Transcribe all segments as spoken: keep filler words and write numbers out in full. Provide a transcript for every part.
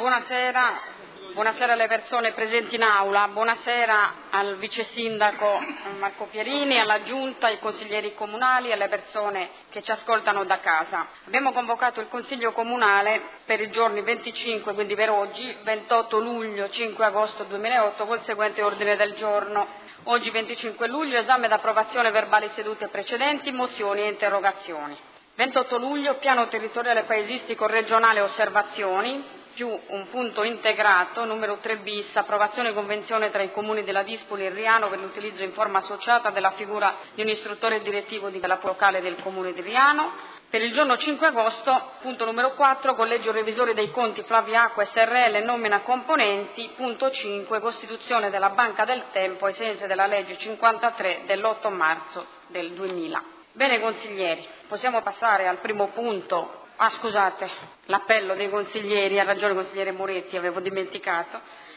buonasera, buonasera alle persone presenti in aula, buonasera al vice sindaco Marco Pierini, alla giunta, ai consiglieri comunali e alle persone che ci ascoltano da casa. Abbiamo convocato il consiglio comunale per i giorni venticinque, quindi per oggi, ventotto luglio, cinque agosto duemilaotto, col seguente ordine del giorno. Oggi venticinque luglio, esame ed approvazione verbali sedute precedenti, mozioni e interrogazioni. ventotto luglio, piano territoriale paesistico regionale osservazioni, più un punto integrato, numero tre bis, approvazione convenzione tra i comuni della Dispoli e Riano per l'utilizzo in forma associata della figura di un istruttore direttivo della locale del comune di Riano. Per il giorno cinque agosto, punto numero quattro, collegio revisore dei conti Flavia Acqua S R L, nomina componenti, punto cinque, costituzione della Banca del Tempo ai sensi della legge cinquantatré dell'otto marzo del duemila. Bene consiglieri, possiamo passare al primo punto. Ah, scusate, l'appello dei consiglieri, ha ragione consigliere Moretti, avevo dimenticato.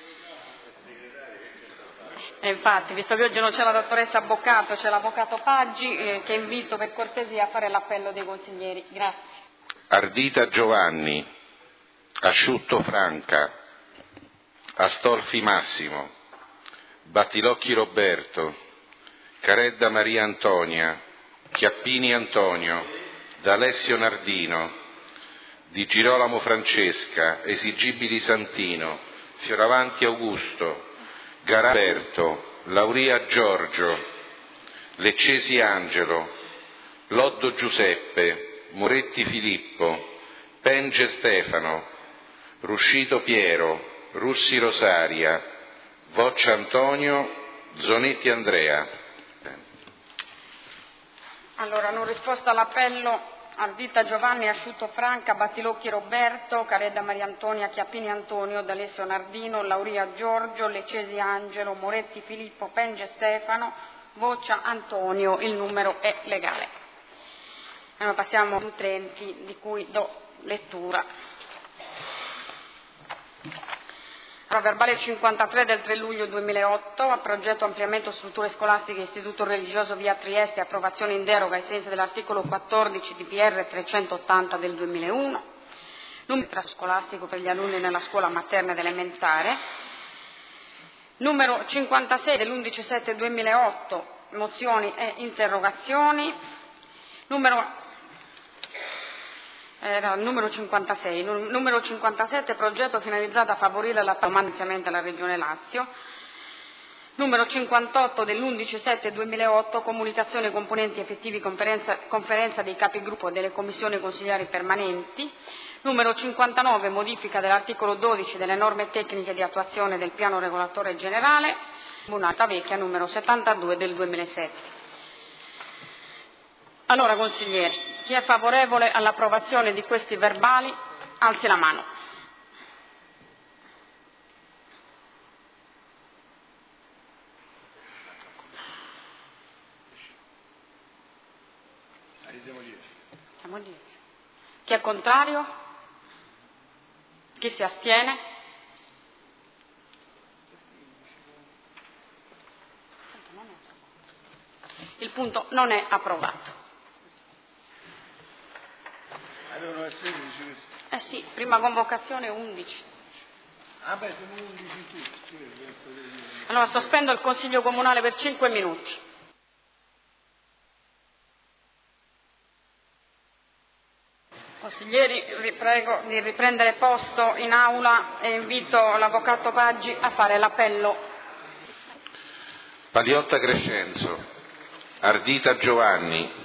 E infatti, visto che oggi non c'è la dottoressa Boccato, c'è l'avvocato Paggi, eh, che invito per cortesia a fare l'appello dei consiglieri. Grazie. Ardita Giovanni, Asciutto Franca, Astolfi Massimo, Battilocchi Roberto, Caredda Maria Antonia, Chiappini Antonio, D'Alessio Nardino, Di Girolamo Francesca, Esigibili Santino, Fioravanti Augusto, Garaberto, Lauria Giorgio, Leccesi Angelo, Loddo Giuseppe, Moretti Filippo, Penge Stefano, Ruscito Piero, Russi Rosaria, Voccia Antonio, Zonetti Andrea. Allora, non risposta all'appello, Ardita Giovanni, Asciutto Franca, Battilocchi Roberto, Caredda Maria Antonia, Chiappini Antonio, D'Alessio Nardino, Lauria Giorgio, Leccesi Angelo, Moretti Filippo, Penge Stefano, Voccia Antonio, il numero è legale. Allora passiamo agli utenti di cui do lettura. Allora, verbale cinquantatré del tre luglio duemilaotto, a progetto ampliamento strutture scolastiche Istituto Religioso via Trieste, approvazione in deroga ai sensi dell'articolo quattordici D P R trecentottanta del duemilauno, numero scolastico per gli alunni nella scuola materna ed elementare, numero cinquantasei dell'undici sette duemilaotto, mozioni e interrogazioni, numero Era il numero cinquantasei, numero cinquantasette, progetto finalizzato a favorire la finanziamento alla Regione Lazio, numero cinquantotto dell'undici sette duemilaotto, comunicazione componenti effettivi conferenza, conferenza dei capigruppo delle commissioni consigliari permanenti, numero cinquantanove, modifica dell'articolo dodici delle norme tecniche di attuazione del piano regolatore generale, Comunata Vecchia, numero settantadue del duemilasette. Allora, consiglieri, chi è favorevole all'approvazione di questi verbali, alzi la mano. Siamo dieci. Chi è contrario? Chi si astiene? Il punto non è approvato. Eh sì, prima convocazione undici. Ah beh, sono undici tutti. Allora sospendo il Consiglio Comunale per cinque minuti. Consiglieri, vi prego di riprendere posto in aula e invito l'Avvocato Paggi a fare l'appello. Paliotta Crescenzo, Ardita Giovanni,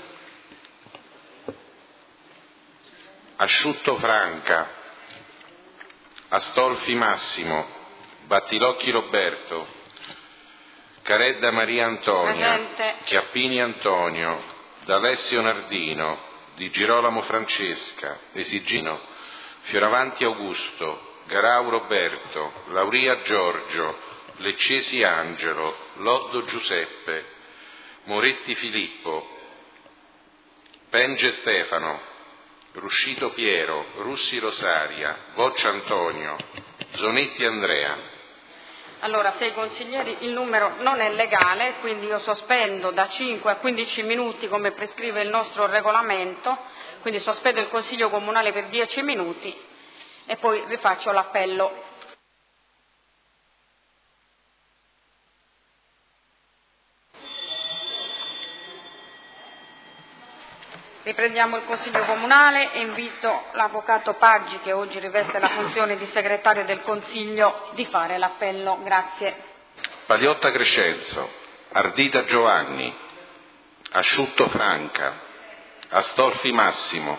Asciutto Franca, Astolfi Massimo, Battilocchi Roberto, Caredda Maria Antonia, Presente. Chiappini Antonio, D'Alessio Nardino, Di Girolamo Francesca, Esigino, Fioravanti Augusto, Garau Roberto, Lauria Giorgio, Leccesi Angelo, Loddo Giuseppe, Moretti Filippo, Penge Stefano, Ruscito Piero, Russi Rosaria, Voccia Antonio, Zonetti Andrea. Allora, se i consiglieri, il numero non è legale, quindi io sospendo da cinque a quindici minuti come prescrive il nostro regolamento, quindi sospendo il Consiglio Comunale per dieci minuti e poi rifaccio l'appello. Riprendiamo il Consiglio Comunale e invito l'Avvocato Paggi, che oggi riveste la funzione di Segretario del Consiglio, di fare l'appello. Grazie. Paliotta Crescenzo, Ardita Giovanni, Asciutto Franca, Astolfi Massimo,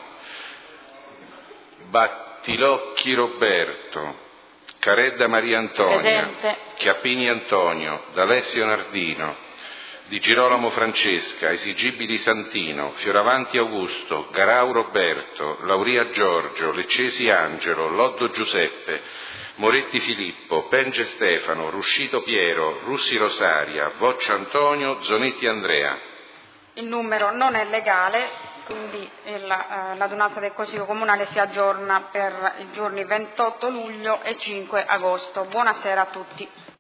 Battilocchi Roberto, Caredda Maria Antonia, Presente. Chiappini Antonio, D'Alessio Nardino, Di Girolamo Francesca, Esigibili Santino, Fioravanti Augusto, Garau Roberto, Lauria Giorgio, Leccesi Angelo, Loddo Giuseppe, Moretti Filippo, Penge Stefano, Ruscito Piero, Russi Rosaria, Voccia Antonio, Zonetti Andrea. Il numero non è legale, quindi il, eh, l'adunanza del Consiglio Comunale si aggiorna per i giorni ventotto luglio e cinque agosto. Buonasera a tutti.